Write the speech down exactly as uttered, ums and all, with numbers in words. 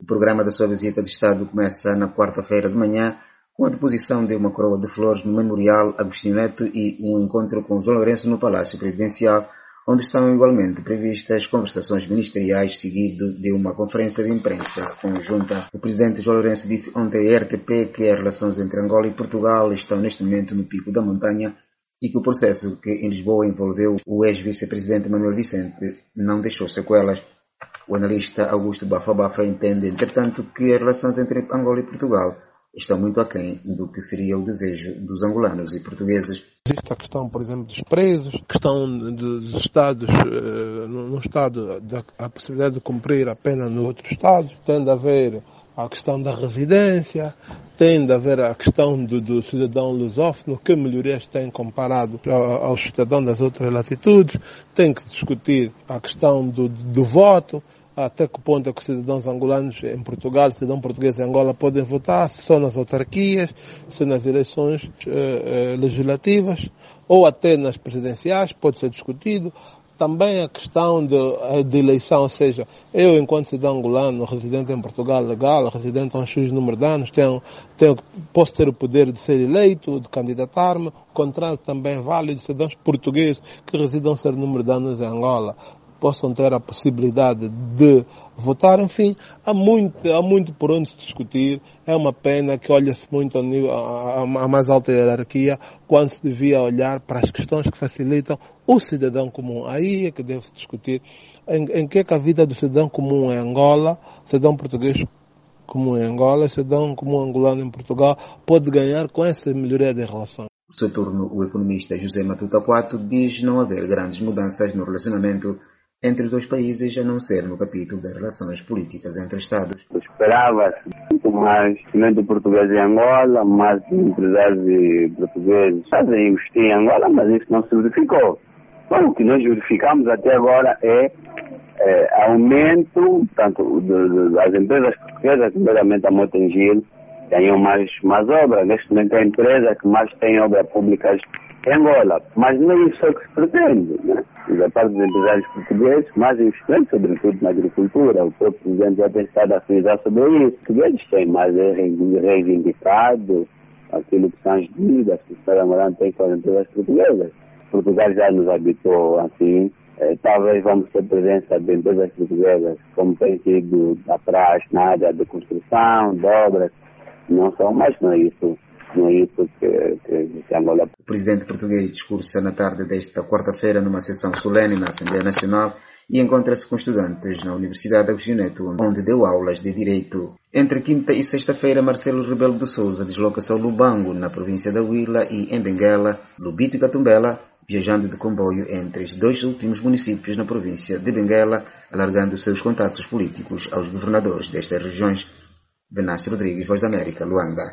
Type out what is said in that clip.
programa da sua visita de Estado começa na quarta-feira de manhã com a deposição de uma coroa de flores no Memorial Agostinho Neto e um encontro com João Lourenço no Palácio Presidencial, onde estão igualmente previstas conversações ministeriais, seguido de uma conferência de imprensa conjunta. O presidente João Lourenço disse ontem à R T P que as relações entre Angola e Portugal estão neste momento no pico da montanha e que o processo que em Lisboa envolveu o ex-vice-presidente Manuel Vicente não deixou sequelas. O analista Augusto Bafa Bafa entende, entretanto, que as relações entre Angola e Portugal estão muito aquém do que seria o desejo dos angolanos e portugueses. Existe a questão, por exemplo, dos presos, a questão dos estados, num estado, a possibilidade de cumprir a pena no outro estado, tem de haver a questão da residência, tem de haver a questão do, do cidadão lusófono, que melhorias tem comparado ao, ao cidadão das outras latitudes, tem que discutir a questão do, do voto, até que ponto é que os cidadãos angolanos em Portugal, cidadão português em Angola podem votar, se só nas autarquias, se nas eleições eh, legislativas, ou até nas presidenciais, pode ser discutido. Também a questão de, de eleição, ou seja, eu enquanto cidadão angolano, residente em Portugal legal, residente há um X número de anos, tenho, tenho, posso ter o poder de ser eleito, de candidatar-me, o contrário também é válido de cidadãos portugueses que residam um certo número de anos em Angola possam ter a possibilidade de votar. Enfim, há muito, há muito por onde se discutir. É uma pena que olha-se muito ao nível, à, à mais alta hierarquia, quando se devia olhar para as questões que facilitam o cidadão comum. Aí é que deve-se discutir em, em que é que a vida do cidadão comum em Angola, cidadão português comum em Angola, cidadão comum angolano em Portugal, pode ganhar com essa melhoria de relações. Por seu turno, o economista José Matuta Quato diz não haver grandes mudanças no relacionamento entre os dois países, a não ser no capítulo das relações políticas entre Estados. Esperava-se muito mais investimento português em Angola, mais empresários portugueses fazem investir em Angola, mas isso não se verificou. Bom, o que nós verificamos até agora é, é aumento tanto de, de, das empresas portuguesas, primeiramente a Motengil, ganham mais, mais obras. Neste momento é a empresa que mais tem obras públicas em Angola, mas não é isso que se pretende, né? Da parte dos empresários portugueses, mais investimento, sobretudo na agricultura. O próprio presidente já tem estado a frisar sobre isso. Os portugueses têm mais reivindicado aquilo que são as dívidas que o Estado angolano tem com as empresas portuguesas. Portugal já nos habitou assim. Eh, talvez vamos ter presença de empresas portuguesas, como tem sido atrás na área de construção, de obras. Não são, mas não é isso. Não é isso que, que, que Angola. O presidente português discursa na tarde desta quarta-feira numa sessão solene na Assembleia Nacional e encontra-se com estudantes na Universidade Agostinho Neto, onde deu aulas de Direito. Entre quinta e sexta-feira, Marcelo Rebelo de Sousa desloca-se ao Lubango, na província da Huila, e em Benguela, Lubito e Catumbela, viajando de comboio entre os dois últimos municípios na província de Benguela, alargando seus contatos políticos aos governadores destas regiões. Venâncio Rodrigues, Voz da América, Luanda.